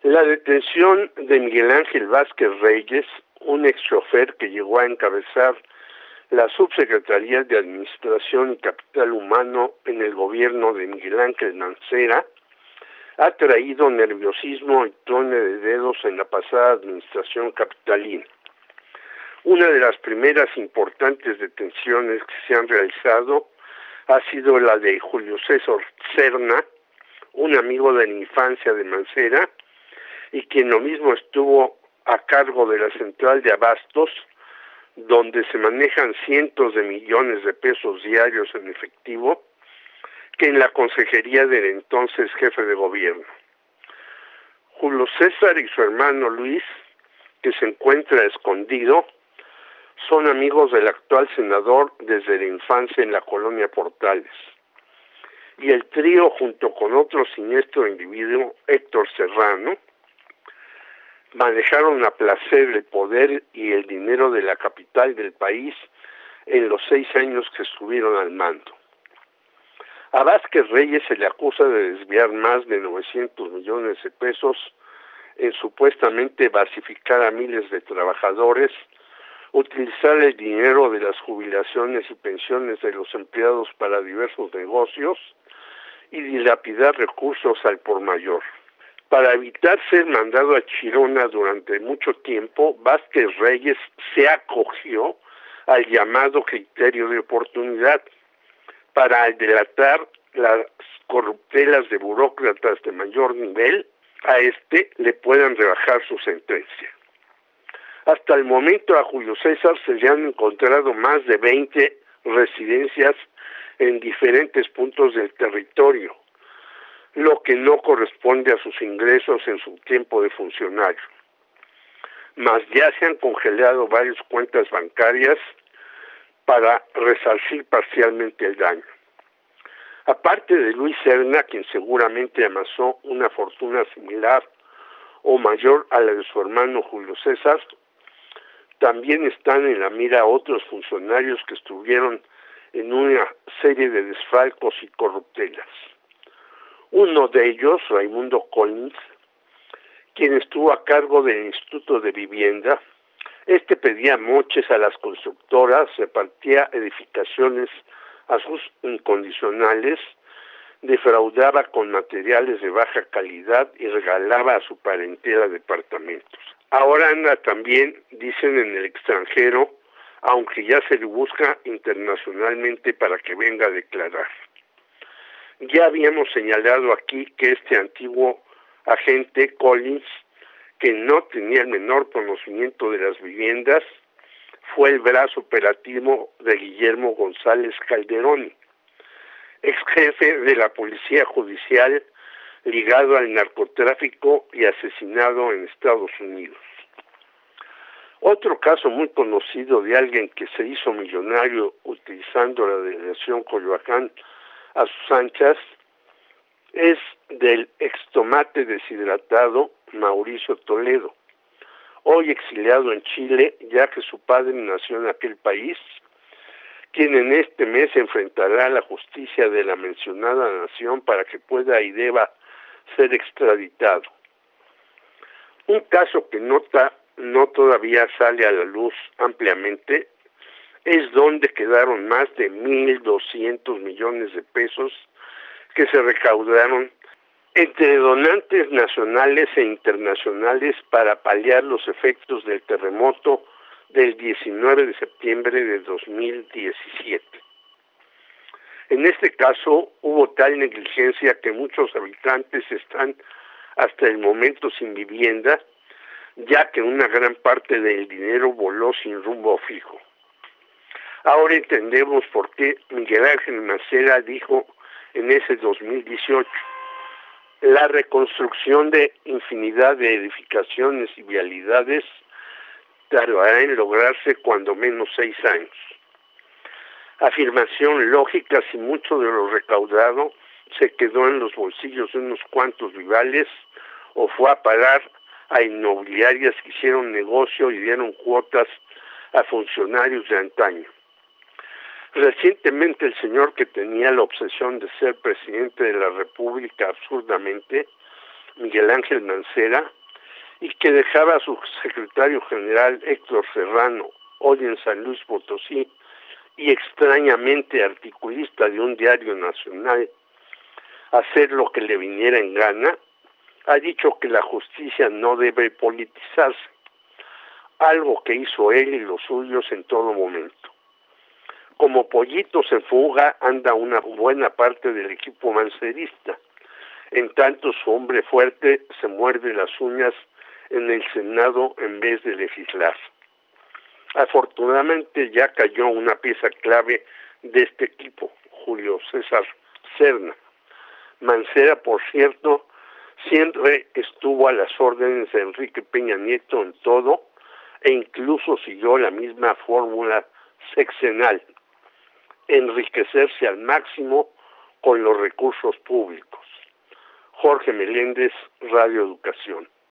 La detención de Miguel Ángel Vázquez Reyes, un ex chofer que llegó a encabezar la Subsecretaría de Administración y Capital Humano en el gobierno de Miguel Ángel Mancera, ha traído nerviosismo y trone de dedos en la pasada administración capitalina. Una de las primeras importantes detenciones que se han realizado ha sido la de Julio César Serna, un amigo de la infancia de Mancera, y quien lo mismo estuvo a cargo de la central de abastos, donde se manejan cientos de millones de pesos diarios en efectivo, que en la consejería del entonces jefe de gobierno. Julio César y su hermano Luis, que se encuentra escondido, son amigos del actual senador desde la infancia en la colonia Portales. Y el trío, junto con otro siniestro individuo, Héctor Serrano, manejaron a placer el poder y el dinero de la capital del país en los 6 años que estuvieron al mando. A Vázquez Reyes se le acusa de desviar más de 900 millones de pesos en supuestamente basificar a miles de trabajadores, utilizar el dinero de las jubilaciones y pensiones de los empleados para diversos negocios y dilapidar recursos al por mayor. Para evitar ser mandado a Chirona durante mucho tiempo, Vázquez Reyes se acogió al llamado criterio de oportunidad para delatar las corruptelas de burócratas de mayor nivel, a le puedan rebajar su sentencia. Hasta el momento a Julio César se le han encontrado más de 20 residencias en diferentes puntos del territorio, lo que no corresponde a sus ingresos en su tiempo de funcionario. Mas ya se han congelado varias cuentas bancarias para resarcir parcialmente el daño. Aparte de Luis Serna, quien seguramente amasó una fortuna similar o mayor a la de su hermano Julio César, también están en la mira otros funcionarios que estuvieron en una serie de desfalcos y corruptelas. Uno de ellos, Raimundo Collins, quien estuvo a cargo del Instituto de Vivienda, pedía moches a las constructoras, repartía edificaciones a sus incondicionales, defraudaba con materiales de baja calidad y regalaba a su parentela departamentos. Ahora anda también, dicen, en el extranjero, aunque ya se le busca internacionalmente para que venga a declarar. Ya habíamos señalado aquí que este antiguo agente Collins, que no tenía el menor conocimiento de las viviendas, fue el brazo operativo de Guillermo González Calderón, ex jefe de la Policía Judicial ligado al narcotráfico y asesinado en Estados Unidos. Otro caso muy conocido de alguien que se hizo millonario utilizando la delegación Coyoacán a sus anchas es del extomate deshidratado Mauricio Toledo, hoy exiliado en Chile, ya que su padre nació en aquel país, quien en este mes enfrentará a la justicia de la mencionada nación para que pueda y deba ser extraditado. Un caso que no todavía sale a la luz ampliamente es donde quedaron más de 1.200 millones de pesos que se recaudaron entre donantes nacionales e internacionales para paliar los efectos del terremoto del 19 de septiembre de 2017. En este caso hubo tal negligencia que muchos habitantes están hasta el momento sin vivienda, ya que una gran parte del dinero voló sin rumbo fijo. Ahora entendemos por qué Miguel Ángel Mancera dijo en ese 2018, la reconstrucción de infinidad de edificaciones y vialidades tardará en lograrse cuando menos 6 años. Afirmación lógica si mucho de lo recaudado se quedó en los bolsillos de unos cuantos rivales o fue a parar a inmobiliarias que hicieron negocio y dieron cuotas a funcionarios de antaño. Recientemente el señor que tenía la obsesión de ser presidente de la República absurdamente Miguel Ángel Mancera, y que dejaba a su secretario general Héctor Serrano, hoy en San Luis Potosí, y extrañamente articulista de un diario nacional, hacer lo que le viniera en gana, ha dicho que la justicia no debe politizarse, algo que hizo él y los suyos en todo momento. Como pollitos en fuga anda una buena parte del equipo mancerista, en tanto su hombre fuerte se muerde las uñas en el Senado en vez de legislar. Afortunadamente ya cayó una pieza clave de este equipo, Julio César Serna. Mancera, por cierto, siempre estuvo a las órdenes de Enrique Peña Nieto en todo e incluso siguió la misma fórmula sexenal, enriquecerse al máximo con los recursos públicos. Jorge Meléndez, Radio Educación.